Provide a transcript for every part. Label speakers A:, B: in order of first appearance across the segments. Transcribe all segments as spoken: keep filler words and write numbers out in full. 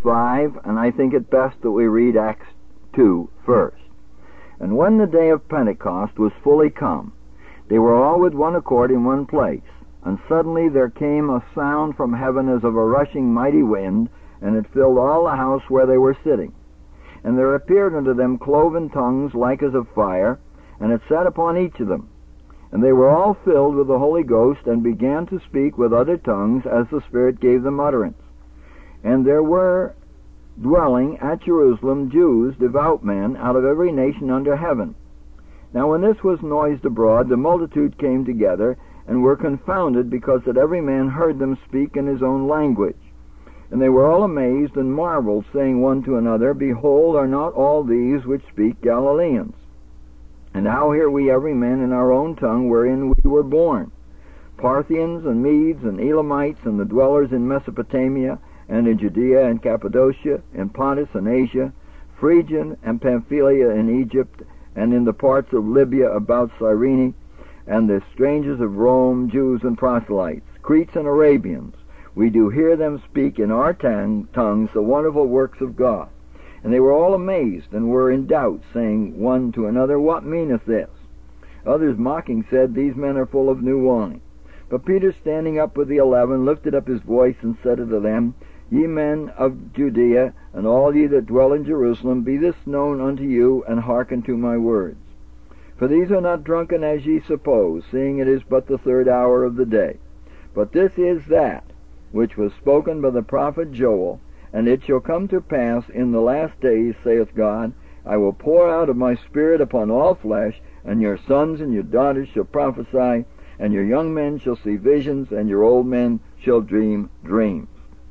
A: five, and I think it best that we read Acts two first. And when the day of Pentecost was fully come, they were all with one accord in one place. And suddenly there came a sound from heaven as of a rushing mighty wind, and it filled all the house where they were sitting. And there appeared unto them cloven tongues like as of fire, and it sat upon each of them. And they were all filled with the Holy Ghost, and began to speak with other tongues as the Spirit gave them utterance. And there were dwelling at Jerusalem Jews, devout men, out of every nation under heaven. Now when this was noised abroad, the multitude came together, and were confounded, because that every man heard them speak in his own language. And they were all amazed and marveled, saying one to another, Behold, are not all these which speak Galileans? And how hear we every man in our own tongue wherein we were born? Parthians and Medes and Elamites and the dwellers in Mesopotamia and in Judea and Cappadocia, in Pontus and Asia, Phrygia and Pamphylia in Egypt, and in the parts of Libya about Cyrene, and the strangers of Rome, Jews and proselytes, Cretes and Arabians. We do hear them speak in our tongue, tongues the wonderful works of God. And they were all amazed, and were in doubt, saying one to another, What meaneth this? Others mocking said, These men are full of new wine. But Peter, standing up with the eleven, lifted up his voice, and said unto them, Ye men of Judea, and all ye that dwell in Jerusalem, be this known unto you, and hearken to my words. For these are not drunken as ye suppose, seeing it is but the third hour of the day. But this is that which was spoken by the prophet Joel, and it shall come to pass in the last days, saith God, I will pour out of my Spirit upon all flesh, and your sons and your daughters shall prophesy, and your young men shall see visions, and your old men shall dream dreams.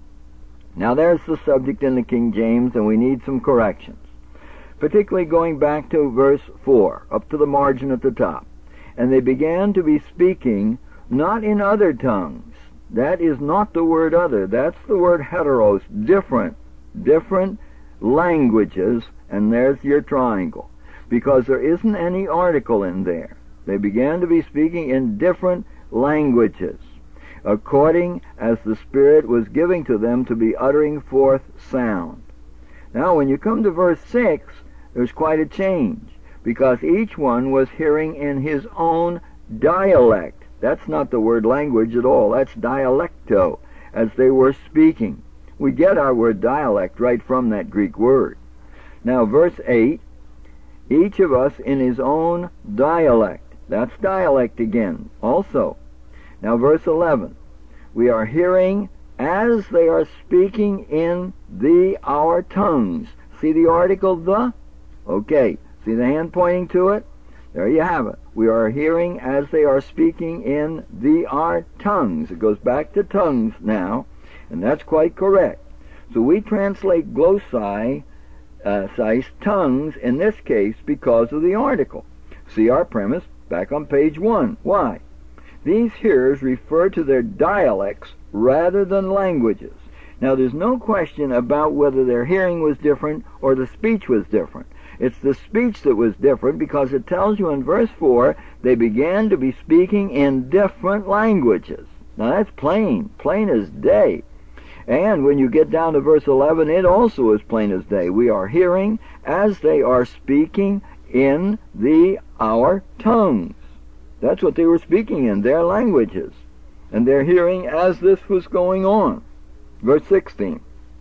A: Now there's the subject in the King James, and we need some corrections. Particularly going back to verse four, up to the margin at the top. And they began to be speaking not in other tongues. That is not the word other. That's the word heteros, different. Different languages, and there's your triangle. Because there isn't any article in there. They began to be speaking in different languages, according as the Spirit was giving to them to be uttering forth sound. Now when you come to verse six, there's quite a change, because each one was hearing in his own dialect. That's not the word language at all. That's dialecto, as they were speaking. We get our word dialect right from that Greek word. Now, verse eight, each of us in his own dialect. That's dialect again, also. Now, verse eleven, we are hearing as they are speaking in the our tongues. See the article the? Okay, see the hand pointing to it? There you have it. We are hearing as they are speaking in the our tongues. It goes back to tongues now, and that's quite correct. So we translate glossae, uh, size, tongues, in this case because of the article. See our premise back on page one. Why? These hearers refer to their dialects rather than languages. Now there's no question about whether their hearing was different or the speech was different. It's the speech that was different, because it tells you in verse four, they began to be speaking in different languages. Now that's plain, plain as day. And when you get down to verse eleven, it also is plain as day. We are hearing as they are speaking in the our tongues. That's what they were speaking in, their languages. And they're hearing as this was going on. Verse sixteen.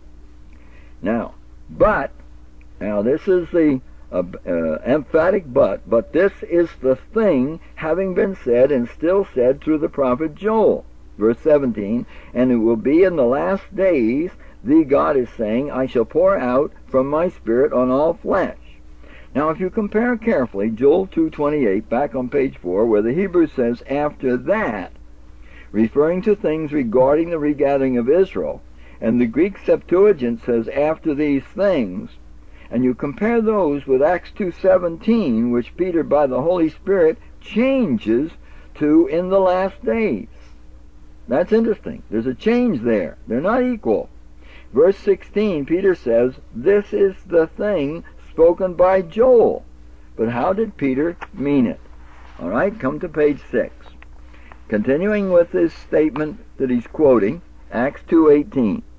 A: Now, but, now this is the uh, uh, emphatic but, but this is the thing having been said and still said through the prophet Joel. Verse seventeen, and it will be in the last days, the God is saying, I shall pour out from my Spirit on all flesh. Now if you compare carefully Joel two twenty-eight, back on page four, where the Hebrew says, after that, referring to things regarding the regathering of Israel, and the Greek Septuagint says, after these things, and you compare those with Acts two seventeen, which Peter, by the Holy Spirit, changes to in the last days. That's interesting. There's a change there. They're not equal. Verse sixteen, Peter says, this is the thing spoken by Joel. But how did Peter mean it? All right, come to page six. Continuing with this statement that he's quoting, Acts two eighteen.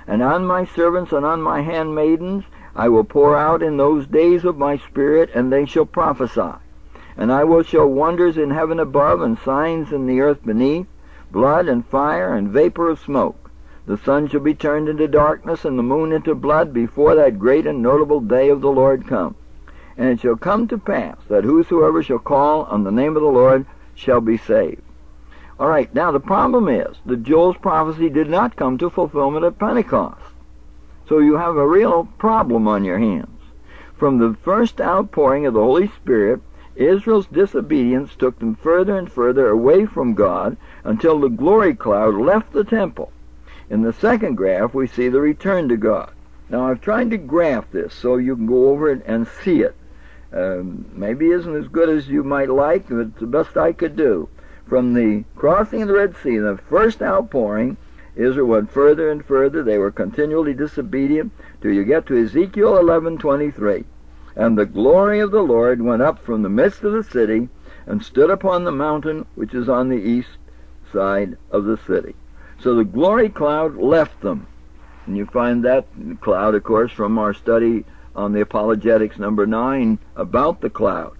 A: And on my servants and on my handmaidens I will pour out in those days of my Spirit, and they shall prophesy. And I will show wonders in heaven above, and signs in the earth beneath, blood and fire and vapor of smoke. The sun shall be turned into darkness, and the moon into blood, before that great and notable day of the Lord come. And it shall come to pass that whosoever shall call on the name of the Lord shall be saved. All right, now the problem is that Joel's prophecy did not come to fulfillment at Pentecost. So you have a real problem on your hands. From the first outpouring of the Holy Spirit, Israel's disobedience took them further and further away from God until the glory cloud left the temple. In the second graph, we see the return to God. Now, I've tried to graph this so you can go over it and see it. Um, maybe it isn't as good as you might like, but it's the best I could do. From the crossing of the Red Sea, the first outpouring, Israel went further and further. They were continually disobedient till you get to Ezekiel eleven twenty-three. And the glory of the Lord went up from the midst of the city and stood upon the mountain which is on the east side of the city. So the glory cloud left them. And you find that cloud, of course, from our study on the Apologetics number nine about the cloud.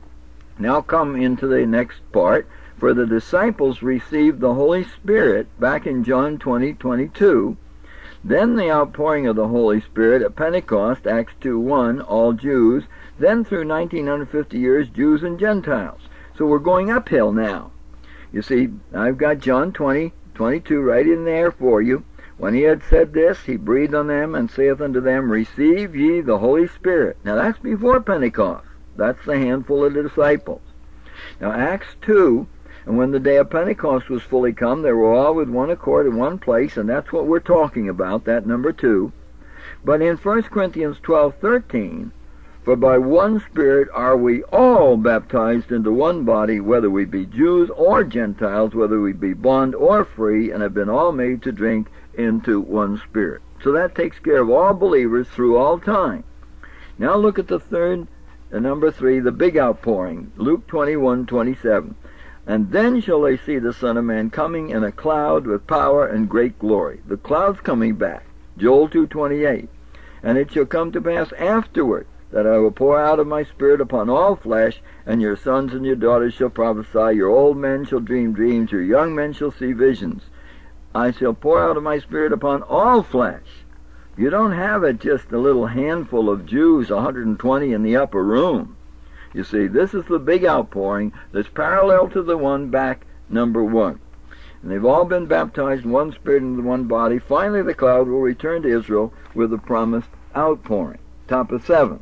A: Now come into the next part. For the disciples received the Holy Spirit back in John twenty twenty-two. Then the outpouring of the Holy Spirit at Pentecost, Acts two one, all Jews. Then through nineteen fifty years, Jews and Gentiles. So we're going uphill now. You see, I've got John twenty twenty-two right in there for you. When he had said this, he breathed on them and saith unto them, Receive ye the Holy Spirit. Now that's before Pentecost. That's the handful of the disciples. Now Acts two, and when the day of Pentecost was fully come, they were all with one accord in one place, and that's what we're talking about, that number two. But in First Corinthians twelve thirteen, For by one Spirit are we all baptized into one body, whether we be Jews or Gentiles, whether we be bond or free, and have been all made to drink into one Spirit. So that takes care of all believers through all time. Now look at the third, uh, number three, the big outpouring, Luke twenty-one twenty-seven. And then shall they see the Son of Man coming in a cloud with power and great glory. The cloud's coming back. Joel two twenty-eight. And it shall come to pass afterward that I will pour out of my Spirit upon all flesh, and your sons and your daughters shall prophesy, your old men shall dream dreams, your young men shall see visions. I shall pour out of my Spirit upon all flesh. You don't have it just a little handful of Jews, one hundred twenty in the upper room. You see, this is the big outpouring that's parallel to the one back, number one. And they've all been baptized in one Spirit and one body. Finally, the cloud will return to Israel with the promised outpouring. Top of seven.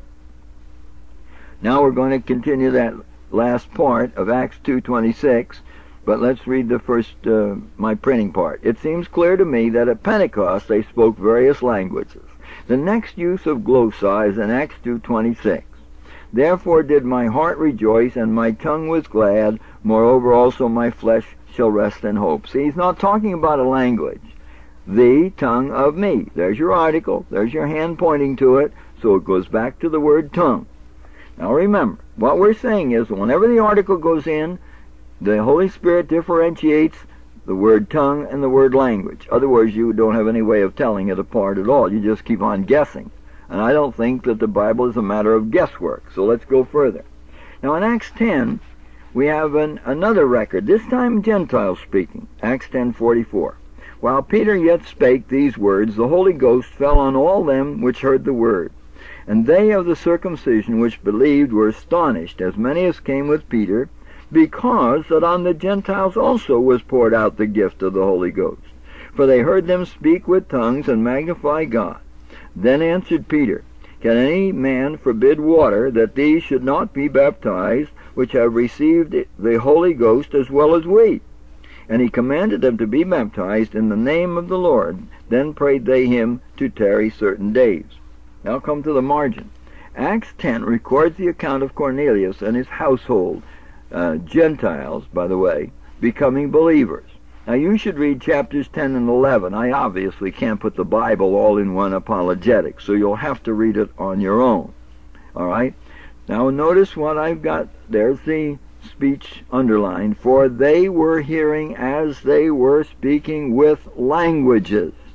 A: Now we're going to continue that last part of Acts two twenty-six, but let's read the first, uh, my printing part. It seems clear to me that at Pentecost they spoke various languages. The next use of glossa is in Acts two twenty-six. Therefore did my heart rejoice, and my tongue was glad. Moreover also my flesh shall rest in hope. See, he's not talking about a language. The tongue of me. There's your article. There's your hand pointing to it. So it goes back to the word tongue. Now remember, what we're saying is whenever the article goes in, the Holy Spirit differentiates the word tongue and the word language. Otherwise, you don't have any way of telling it apart at all. You just keep on guessing. And I don't think that the Bible is a matter of guesswork. So let's go further. Now in Acts ten, we have an, another record, this time Gentiles speaking. Acts ten forty-four. While Peter yet spake these words, the Holy Ghost fell on all them which heard the word. And they of the circumcision which believed were astonished, as many as came with Peter, because that on the Gentiles also was poured out the gift of the Holy Ghost. For they heard them speak with tongues and magnify God. Then answered Peter, Can any man forbid water, that these should not be baptized, which have received the Holy Ghost as well as we? And he commanded them to be baptized in the name of the Lord. Then prayed they him to tarry certain days. Now come to the margin. Acts ten records the account of Cornelius and his household, uh, Gentiles, by the way, becoming believers. Now you should read chapters ten and eleven. I obviously can't put the Bible all in one apologetic, so you'll have to read it on your own. All right? Now notice what I've got. There's the speech underlined. For they were hearing as they were speaking with languages.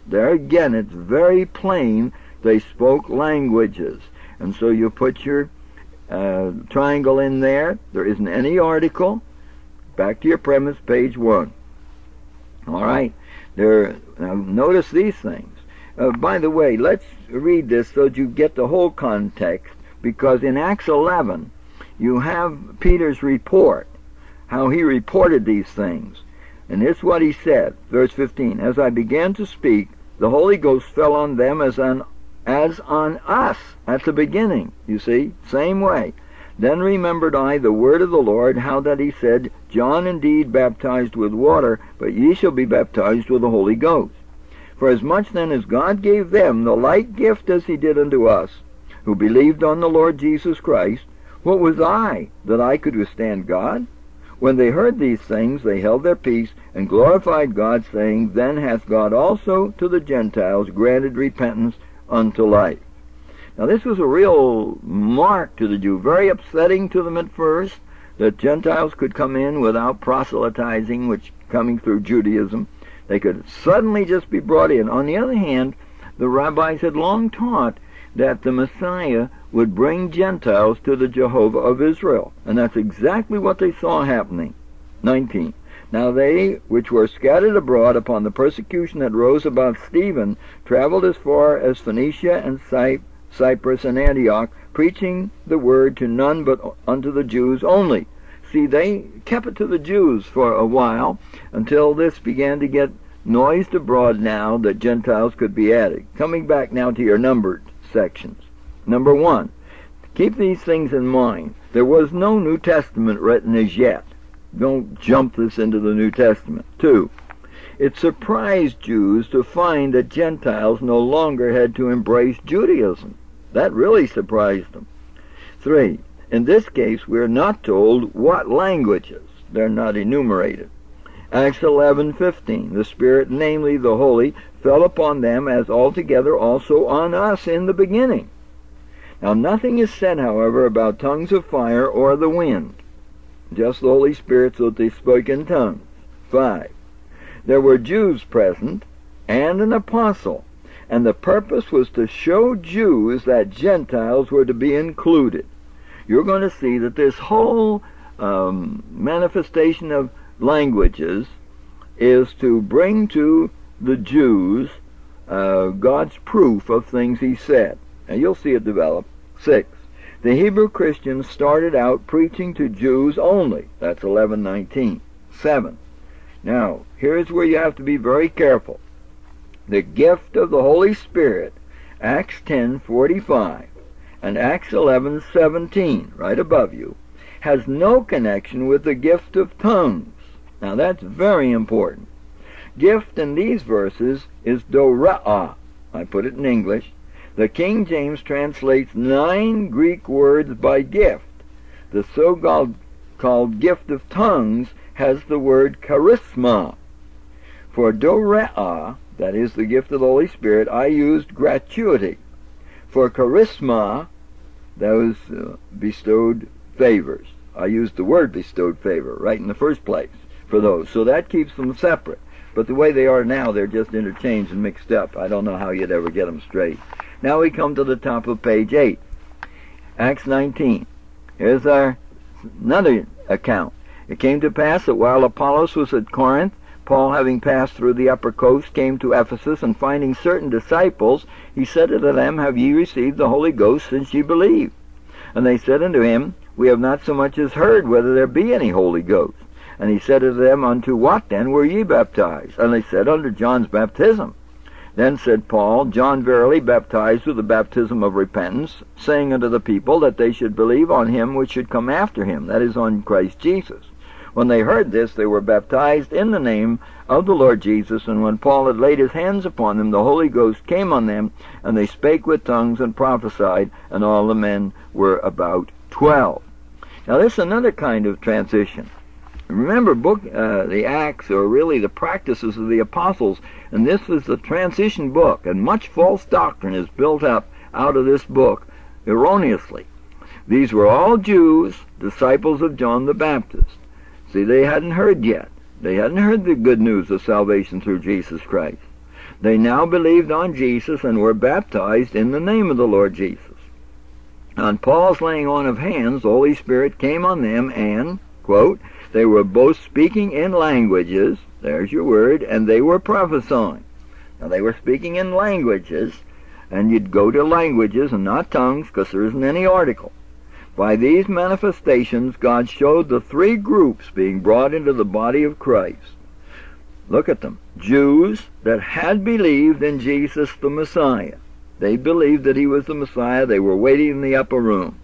A: There again, it's very plain. They spoke languages. And so you put your uh, triangle in there. There isn't any article. Back to your premise, page one. All right. There. Now notice these things. Uh, by the way, let's read this so that you get the whole context, because in Acts eleven, you have Peter's report, how he reported these things. And this is what he said, verse fifteen, "As I began to speak, the Holy Ghost fell on them as on, as on us." At the beginning, you see, same way. "Then remembered I the word of the Lord, how that he said, John indeed baptized with water, but ye shall be baptized with the Holy Ghost. For as much then as God gave them the like gift as he did unto us, who believed on the Lord Jesus Christ, what was I, that I could withstand God? When they heard these things, they held their peace, and glorified God, saying, Then hath God also to the Gentiles granted repentance unto life." Now this was a real mark to the Jew, very upsetting to them at first, that Gentiles could come in without proselytizing, which coming through Judaism, they could suddenly just be brought in. On the other hand, the rabbis had long taught that the Messiah would bring Gentiles to the Jehovah of Israel. And that's exactly what they saw happening. nineteen. "Now they which were scattered abroad upon the persecution that rose about Stephen traveled as far as Phoenicia and Cy Cyprus and Antioch, preaching the word to none but unto the Jews only." See, they kept it to the Jews for a while, until this began to get noised abroad now that Gentiles could be added. Coming back now to your numbered sections. Number one, keep these things in mind. There was no New Testament written as yet. Don't jump this into the New Testament. Two, it surprised Jews to find that Gentiles no longer had to embrace Judaism. That really surprised them. Three, in this case, we are not told what languages. They're not enumerated. Acts eleven fifteen, "The Spirit, namely the Holy, fell upon them as altogether also on us in the beginning." Now nothing is said, however, about tongues of fire or the wind. Just the Holy Spirit, so that they spoke in tongues. Five, there were Jews present and an apostle, and the purpose was to show Jews that Gentiles were to be included. You're going to see that this whole um, manifestation of languages is to bring to the Jews uh, God's proof of things he said. And you'll see it develop. Six, the Hebrew Christians started out preaching to Jews only. That's eleven nineteen. Seven, now here's where you have to be very careful. The gift of the Holy Spirit, Acts ten forty-five, and Acts eleven seventeen, right above you, has no connection with the gift of tongues. Now that's very important. Gift in these verses is dora'ah. I put it in English. The King James translates nine Greek words by gift. The so-called called gift of tongues has the word charisma. For dora'ah, that is the gift of the Holy Spirit, I used gratuity. For charisma, those uh, bestowed favors. I used the word bestowed favor right in the first place for those. So that keeps them separate. But the way they are now, they're just interchanged and mixed up. I don't know how you'd ever get them straight. Now we come to the top of page eight. Acts nineteen. Here's our another account. "It came to pass that while Apollos was at Corinth, Paul, having passed through the upper coast, came to Ephesus, and finding certain disciples, he said unto them, Have ye received the Holy Ghost since ye believed? And they said unto him, We have not so much as heard whether there be any Holy Ghost. And he said unto them, Unto what then were ye baptized? And they said, Unto John's baptism. Then said Paul, John verily baptized with the baptism of repentance, saying unto the people that they should believe on him which should come after him, that is, on Christ Jesus. When they heard this, they were baptized in the name of the Lord Jesus. And when Paul had laid his hands upon them, the Holy Ghost came on them, and they spake with tongues and prophesied, and all the men were about twelve. Now this is another kind of transition. Remember, book uh, the Acts, or really the practices of the apostles, and this was the transition book, and much false doctrine is built up out of this book erroneously. These were all Jews, disciples of John the Baptist. See, they hadn't heard yet. They hadn't heard the good news of salvation through Jesus Christ. They now believed on Jesus and were baptized in the name of the Lord Jesus. On Paul's laying on of hands, the Holy Spirit came on them and, quote, they were both speaking in languages, there's your word, and they were prophesying. Now they were speaking in languages, and you'd go to languages and not tongues, because there isn't any article. By these manifestations, God showed the three groups being brought into the body of Christ. Look at them. Jews that had believed in Jesus the Messiah. They believed that he was the Messiah. They were waiting in the upper room.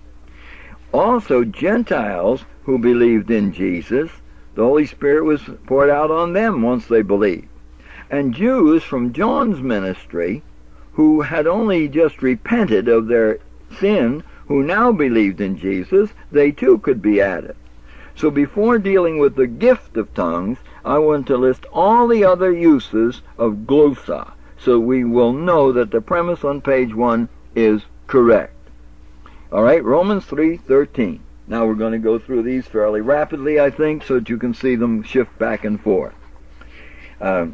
A: Also, Gentiles who believed in Jesus. The Holy Spirit was poured out on them once they believed. And Jews from John's ministry who had only just repented of their sin, who now believed in Jesus, they too could be added. So before dealing with the gift of tongues, I want to list all the other uses of glossa, so we will know that the premise on page one is correct. All right, Romans three thirteen. Now we're going to go through these fairly rapidly, I think, so that you can see them shift back and forth. Uh,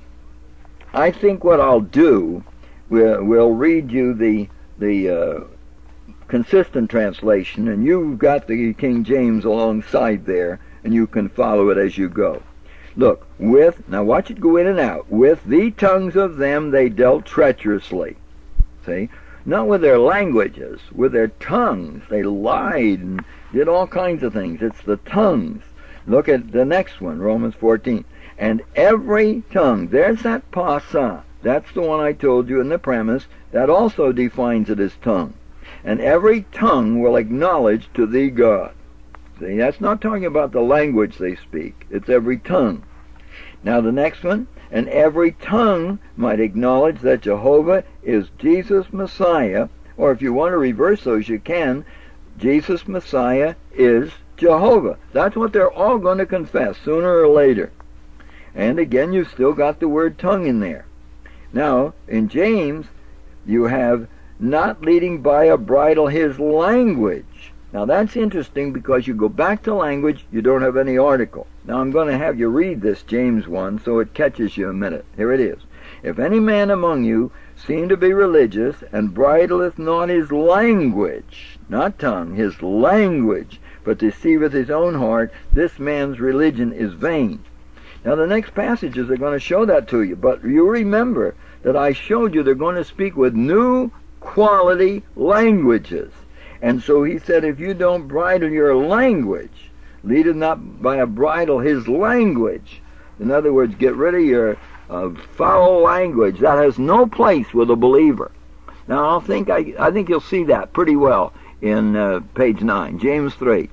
A: I think what I'll do, we'll, we'll read you the the uh, consistent translation, and you've got the King James alongside there, and you can follow it as you go. Look, with, now watch it go in and out, with the tongues of them they dealt treacherously. See? Not with their languages, with their tongues. They lied and did all kinds of things. It's the tongues. Look at the next one, Romans fourteen. And every tongue, there's that pasa. That's the one I told you in the premise. That also defines it as tongue. And every tongue will acknowledge to thee God. See, that's not talking about the language they speak. It's every tongue. Now the next one, and every tongue might acknowledge that Jehovah is Jesus Messiah, or if you want to reverse those, you can. Jesus Messiah is Jehovah. That's what they're all going to confess sooner or later. And again, you've still got the word tongue in there. Now, in James, you have not leading by a bridle his language. Now that's interesting because you go back to language, you don't have any article. Now I'm going to have you read this James one so it catches you a minute. Here it is. If any man among you seem to be religious and bridleth not his language, not tongue, his language, but deceiveth his own heart, this man's religion is vain. Now the next passages are going to show that to you, but you remember that I showed you they're going to speak with new quality languages. And so he said, if you don't bridle your language, lead it not by a bridle his language. In other words, get rid of your uh, foul language. That has no place with a believer. Now, I think I, I think you'll see that pretty well in uh, page nine, James three.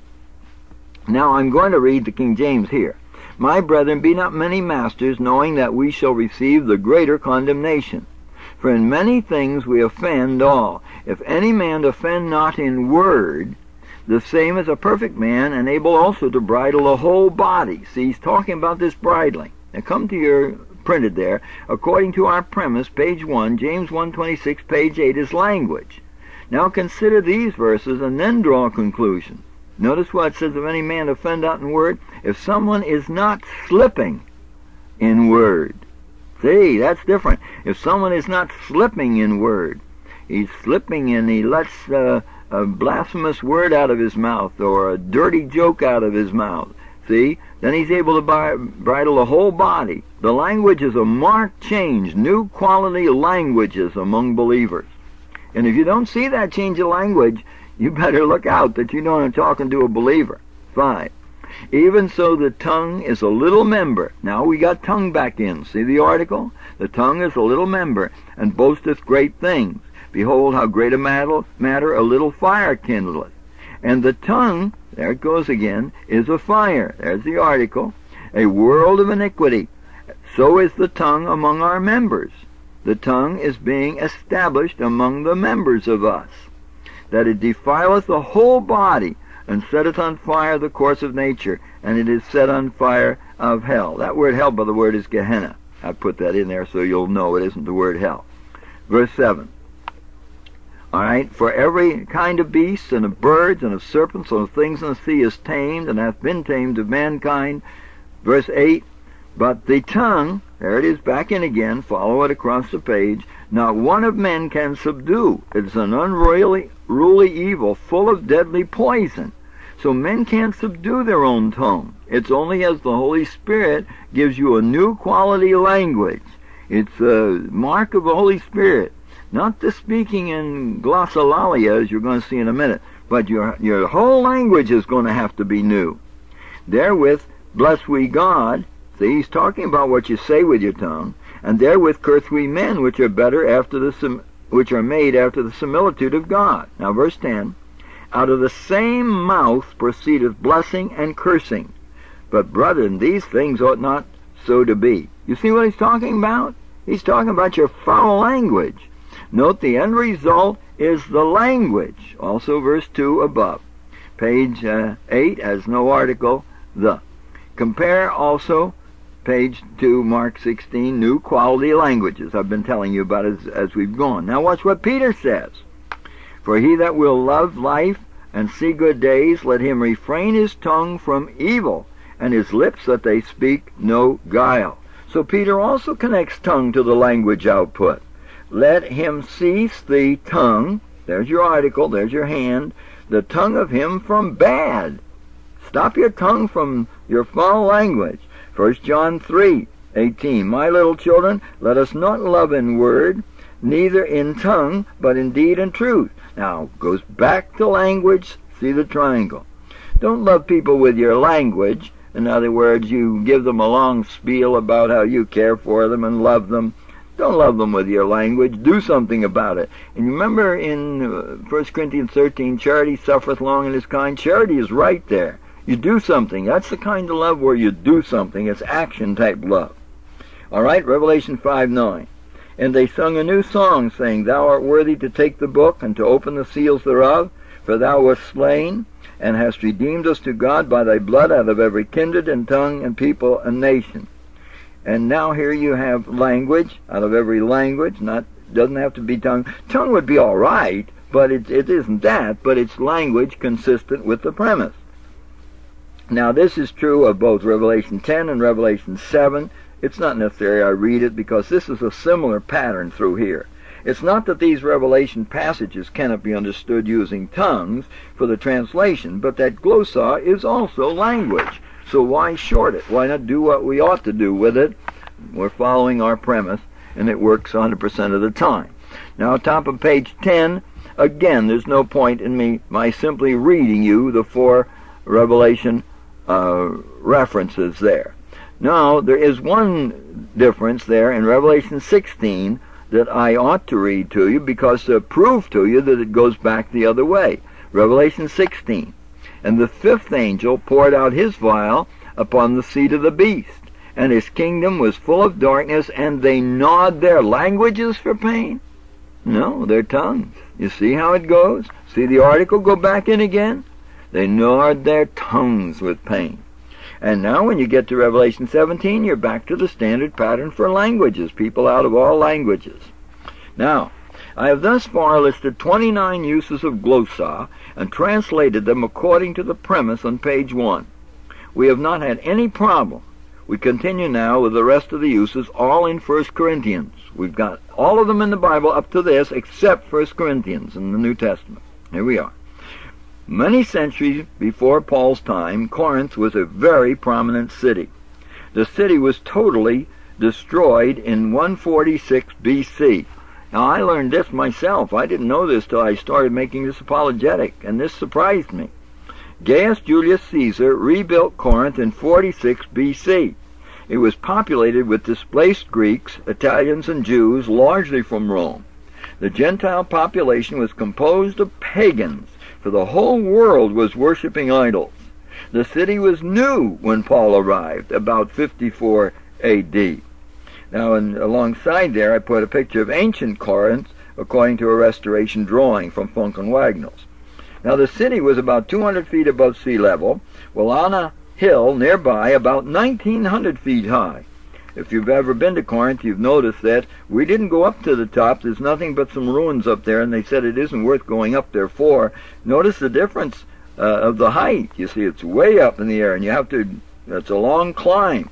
A: Now, I'm going to read the King James here. My brethren, be not many masters, knowing that we shall receive the greater condemnation. For in many things we offend all. If any man offend not in word, the same as a perfect man, and able also to bridle the whole body. See, he's talking about this bridling. Now come to your printed there. According to our premise, page one, James one twenty-six, page eight is language. Now consider these verses and then draw a conclusion. Notice what it says, if any man offend not in word, if someone is not slipping in word. See, that's different. If someone is not slipping in word, he's slipping and he lets uh, a blasphemous word out of his mouth or a dirty joke out of his mouth, see, then he's able to buy, bridle the whole body. The language is a marked change, new quality languages among believers. And if you don't see that change of language, you better look out that you know I'm talking to a believer. Five. Even so the tongue is a little member. Now we got tongue back in. See the article? The tongue is a little member, and boasteth great things. Behold how great a matter, matter a little fire kindleth. And the tongue, there it goes again, is a fire. There's the article. A world of iniquity. So is the tongue among our members. The tongue is being established among the members of us, that it defileth the whole body, and setteth on fire the course of nature, and it is set on fire of hell. That word hell, by the word, is Gehenna. I put that in there so you'll know it isn't the word hell. Verse seven. All right, for every kind of beasts, and of birds, and of serpents, and of things in the sea is tamed, and hath been tamed of mankind. Verse eight. But the tongue, there it is back in again, follow it across the page, not one of men can subdue. It's an unruly ruly evil full of deadly poison. So men can't subdue their own tongue. It's only as the Holy Spirit gives you a new quality language. It's a mark of the Holy Spirit. Not the speaking in glossolalia, as you're going to see in a minute, but your, your whole language is going to have to be new. Therewith bless we God. See, he's talking about what you say with your tongue. And therewith curse we men, which are better after the sim- which are made after the similitude of God. Now verse ten. Out of the same mouth proceedeth blessing and cursing. But brethren, these things ought not so to be. You see what he's talking about? He's talking about your foul language. Note the end result is the language. Also verse two above. Page uh, eight has no article, the. Compare also page two, Mark sixteen, new quality languages. I've been telling you about as, as we've gone. Now watch what Peter says. For he that will love life and see good days, let him refrain his tongue from evil, and his lips that they speak no guile. So Peter also connects tongue to the language output. Let him cease the tongue, there's your article, there's your hand, the tongue of him from bad. Stop your tongue from your foul language. First John three eighteen. My little children, let us not love in word, neither in tongue, but in deed and truth. Now, goes back to language, see the triangle. Don't love people with your language. In other words, you give them a long spiel about how you care for them and love them. Don't love them with your language. Do something about it. And remember in uh, First Corinthians thirteen, charity suffereth long and is kind. Charity is right there. You do something. That's the kind of love where you do something. It's action-type love. All right, Revelation five nine. And they sung a new song, saying, Thou art worthy to take the book and to open the seals thereof, for thou wast slain, and hast redeemed us to God by thy blood out of every kindred and tongue and people and nation. And now here you have language, out of every language, not doesn't have to be tongue. Tongue would be all right, but it, it isn't that, but it's language consistent with the premise. Now this is true of both Revelation ten and Revelation seven. It's not necessary I read it because this is a similar pattern through here. It's not that these Revelation passages cannot be understood using tongues for the translation, but that glossa is also language. So why short it? Why not do what we ought to do with it? We're following our premise, and it works one hundred percent of the time. Now, top of page ten, again, there's no point in me my simply reading you the four Revelation uh, references there. Now, there is one difference there in Revelation sixteen that I ought to read to you because to prove to you that it goes back the other way. Revelation sixteen. And the fifth angel poured out his vial upon the seat of the beast, and his kingdom was full of darkness, and they gnawed their languages for pain. No, their tongues. You see how it goes? See the article go back in again? They gnawed their tongues with pain. And now when you get to Revelation seventeen, you're back to the standard pattern for languages, people out of all languages. Now, I have thus far listed twenty-nine uses of glossa and translated them according to the premise on page one. We have not had any problem. We continue now with the rest of the uses, all in First Corinthians. We've got all of them in the Bible up to this, except First Corinthians in the New Testament. Here we are. Many centuries before Paul's time, Corinth was a very prominent city. The city was totally destroyed in one forty-six B C. Now, I learned this myself. I didn't know this till I started making this apologetic, and this surprised me. Gaius Julius Caesar rebuilt Corinth in forty-six B C. It was populated with displaced Greeks, Italians, and Jews, largely from Rome. The Gentile population was composed of pagans, for the whole world was worshiping idols. The city was new when Paul arrived, about fifty-four A D. Now, and alongside there, I put a picture of ancient Corinth, according to a restoration drawing from Funk and Wagnalls. Now, the city was about two hundred feet above sea level, while on a hill nearby about nineteen hundred feet high. If you've ever been to Corinth, you've noticed that we didn't go up to the top. There's nothing but some ruins up there, and they said it isn't worth going up there for. Notice the difference uh, of the height. You see, it's way up in the air, and you have to, it's a long climb.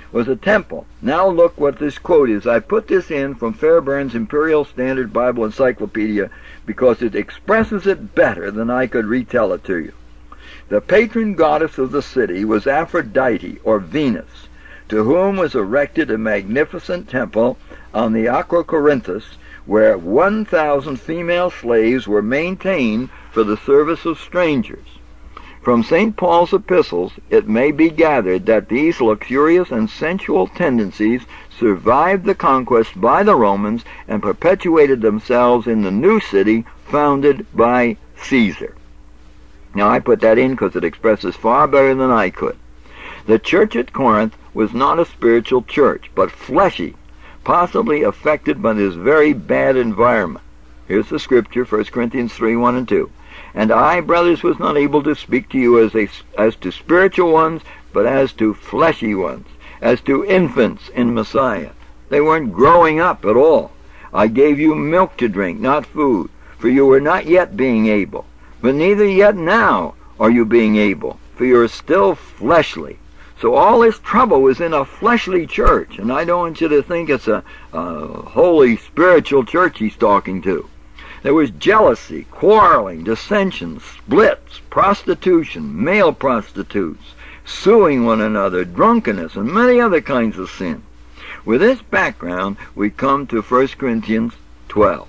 A: was a temple. Now look what this quote is. I put this in from Fairbairn's Imperial Standard Bible Encyclopedia because it expresses it better than I could retell it to you. The patron goddess of the city was Aphrodite, or Venus, to whom was erected a magnificent temple on the Acrocorinthus, where one thousand female slaves were maintained for the service of strangers. From Saint Paul's epistles, it may be gathered that these luxurious and sensual tendencies survived the conquest by the Romans and perpetuated themselves in the new city founded by Caesar. Now, I put that in because it expresses far better than I could. The church at Corinth was not a spiritual church, but fleshy, possibly affected by this very bad environment. Here's the scripture, First Corinthians three, one and two. And I, brothers, was not able to speak to you as, a, as to spiritual ones, but as to fleshy ones, as to infants in Messiah. They weren't growing up at all. I gave you milk to drink, not food, for you were not yet being able. But neither yet now are you being able, for you are still fleshly. So all this trouble was in a fleshly church, and I don't want you to think it's a, a holy spiritual church he's talking to. There was jealousy, quarreling, dissensions, splits, prostitution, male prostitutes, suing one another, drunkenness, and many other kinds of sin. With this background, we come to First Corinthians twelve.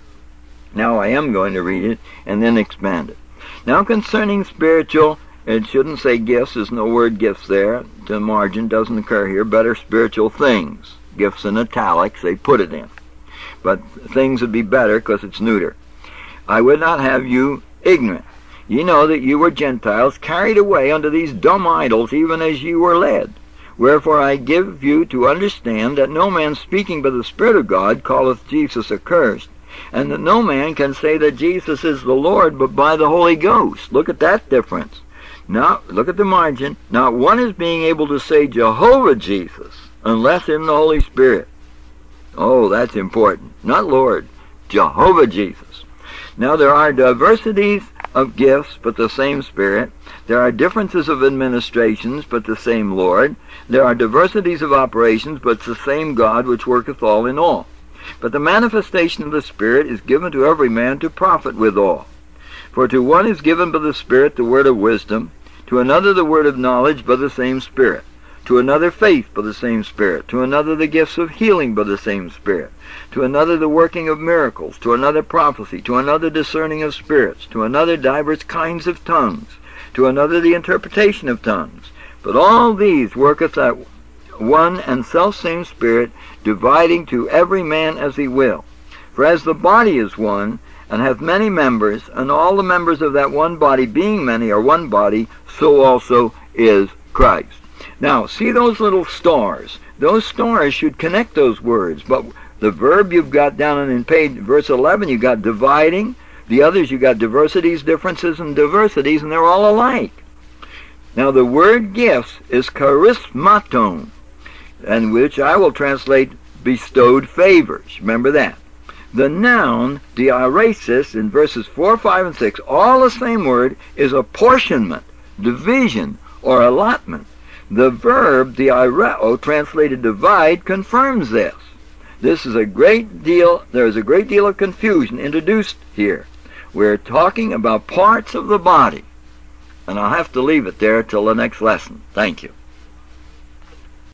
A: Now I am going to read it and then expand it. Now concerning spiritual, it shouldn't say gifts, there's no word gifts there. The margin doesn't occur here. Better spiritual things. Gifts in italics, they put it in. But things would be better because it's neuter. I would not have you ignorant. Ye know that you were Gentiles, carried away unto these dumb idols, even as ye were led. Wherefore I give you to understand that no man speaking by the Spirit of God calleth Jesus accursed, and that no man can say that Jesus is the Lord but by the Holy Ghost. Look at that difference. Now, look at the margin. Not one is being able to say Jehovah Jesus unless in the Holy Spirit. Oh, that's important. Not Lord, Jehovah Jesus. Now, there are diversities of gifts, but the same Spirit. There are differences of administrations, but the same Lord. There are diversities of operations, but the same God which worketh all in all. But the manifestation of the Spirit is given to every man to profit withal. For to one is given by the Spirit the word of wisdom, to another the word of knowledge by the same Spirit, to another faith by the same Spirit, to another the gifts of healing by the same Spirit, to another the working of miracles, to another prophecy, to another discerning of spirits, to another divers kinds of tongues, to another the interpretation of tongues. But all these worketh that one and selfsame Spirit, dividing to every man as he will. For as the body is one, and hath many members, and all the members of that one body, being many, are one body, so also is Christ. Now, see those little stars? Those stars should connect those words, but the verb you've got down in page verse eleven, you got dividing. The others, you got diversities, differences, and diversities, and they're all alike. Now, the word gifts is charismaton, and which I will translate bestowed favors. Remember that. The noun, diaresis, in verses four, five, and six, all the same word, is apportionment, division, or allotment. The verb, diareo, translated divide, confirms this. This is a great deal, there is a great deal of confusion introduced here. We're talking about parts of the body. And I'll have to leave it there till the next lesson. Thank you.